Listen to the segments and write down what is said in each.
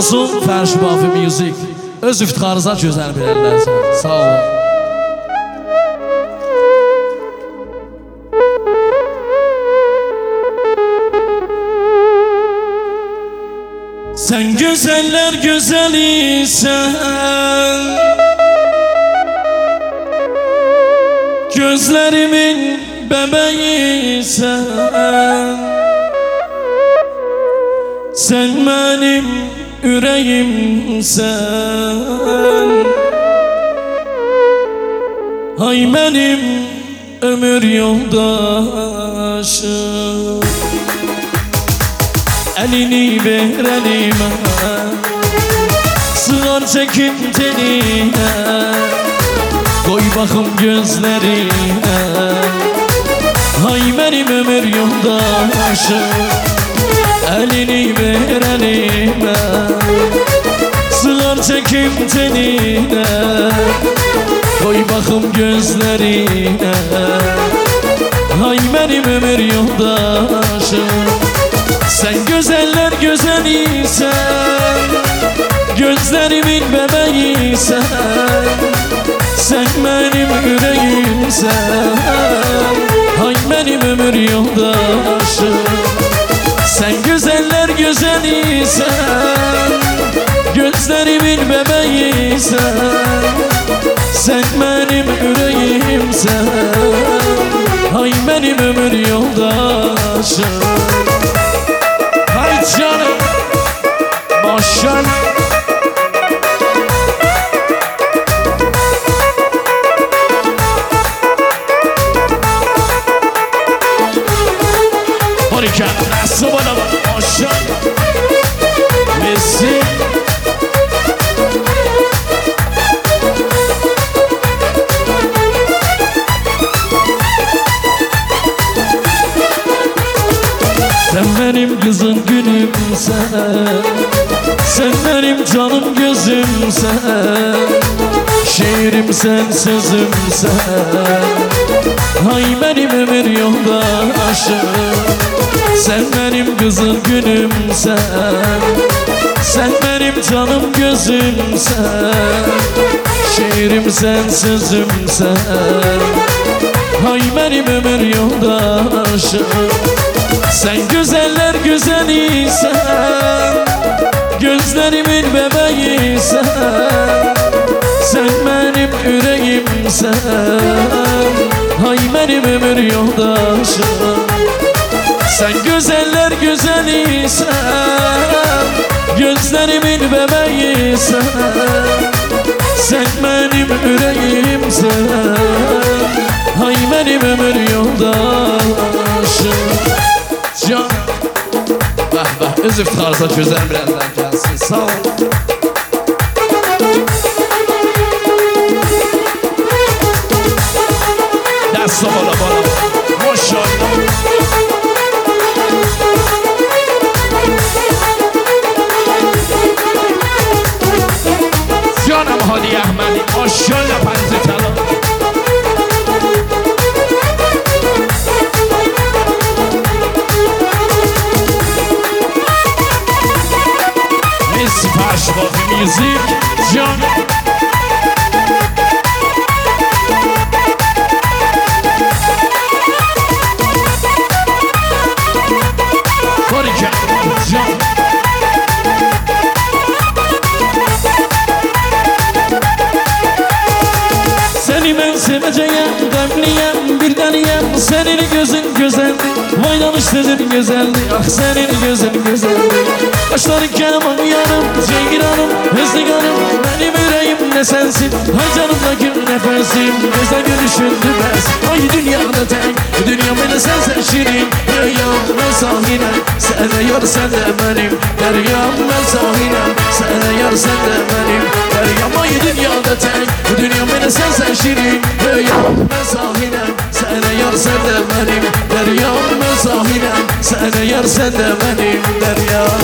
olsun Fərş Bafi Music. Öz iftixarınıza gözəl bilərlər. Sağ olun. Sen güzeller güzelisin, gözlerimin bebeğisin. Sen benim yüreğimsen, ay benim ömür yoldaşım. Elini ver elime, sığar çekip tenine, koy bakım gözlerine, ay benim ömür yoldaşım. Elini ver elime, sığar çekip tenine, koy bakım gözlerine, ay benim ömür yoldaşım. Sen güzeller güzeliysen, gözlerimin bebeğiysen, sen benim yüreğimsen, ay benim ömür yoldaşım. Sen güzeller güzeliysen, gözlerimin bebeğiysen, sen benim yüreğimsen, ay benim ömür yoldaşım. Hay canım, maşallah. Harika, nasıl bana bak, maşallah. Messi. Sen benim kızım gülümsen, sen benim canım gözümsen, şiirimsen sözümsen, ay benim ömür yoldaşım. Sen benim kızım gülümsen, sen benim canım gözümsen, şiirimsen sözümsen, ay benim ömür yoldaşım. Sen güzeller güzeliysen, gözlerimin bebeğiysen, sen benim yüreğimsen, ay benim ömür yoldaşım. Sen güzeller güzeliysen, gözlerimin bebeğiysen, sen benim yüreğimsen, ay benim ömür yoldaşım. Can, bah bah, öz iftiharıza güzel bilenler gelsin, sağ ol. Ders ola bana, maşallah. Canım Hadi Ahmedi, maşallah panzi çalın. Fərş Bafi Music, can. Harika, can. Seni ben seveceğim, kalpliyem, bir tanıyem. Senin gözün güzeldi, vaylamıştır güzeldi. Ah senin gözün güzeldi. Başların keman yanım, Ceygiran'ım, Hızlıgan'ım, benim yüreğim ne sensin. Hay canımdaki nefesim, gözle gülüşün dübez. Ay dünyada tek, dünya beni sensen şirin. Deryam ben sahinem, sen de yar sen de benim. Deryam ben sahinem, sen de yar sen de benim. Deryam ay dünyada tek, dünya beni sensen şirin. Deryam ben sahinem, sen de yar sen de benim. Deryam ben sahinem, sen de yar sen de benim. Deryam.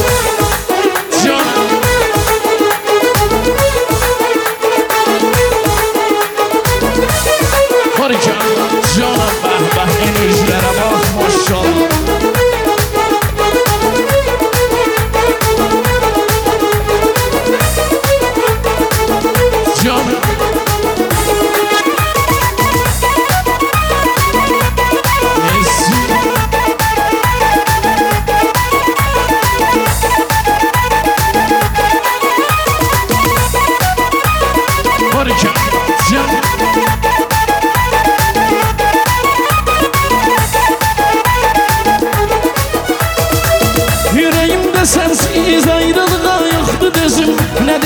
Harika, canım bah bah, enerjilere bak maşallah.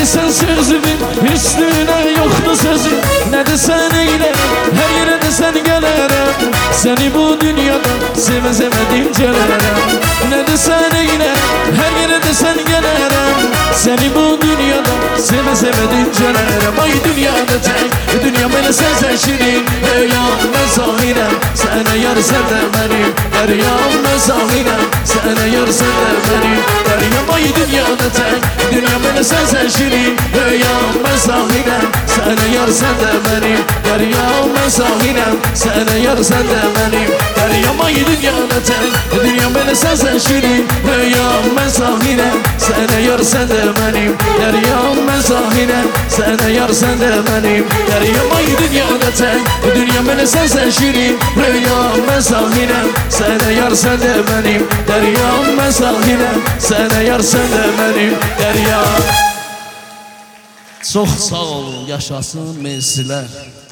desen sözümün üstüne yoktu sözüm. Ne desen eylerim, her yere desen gelirim. Seni bu dünyada seve seve dincelerim. Ne desen eylerim, her yere desen gelirim. Seni bu dünyada seve seve dincelerim. Ay dünyada tek, dünya böyle sensen şirin. Rüyam ben sahinem, sen yar sen de benim. Rüyam ben sahinem, sen yar sen de benim. Rüyam ay dünyada tek, dünya böyle sensen şirin. Rüyam ben sahinem, sen yar sen de benim. Rüyam ben sahinem, sen yar sen de benim. Rüyam ay dünyada tek, dünya böyle sensen şirin. Rüyam ben sahinem, sen yar sen de benim. Rüyam ben sahinem, sen yar sen de benim. Rüyam ay dünyada tek, dünya böyle sensen şirin. Rüyam ben sahinem, sen yar sen de benim. Rüyam ben sahinem, sen yar sen de benim. Rüyam. Çox sağ olun, yaşasın mensilər.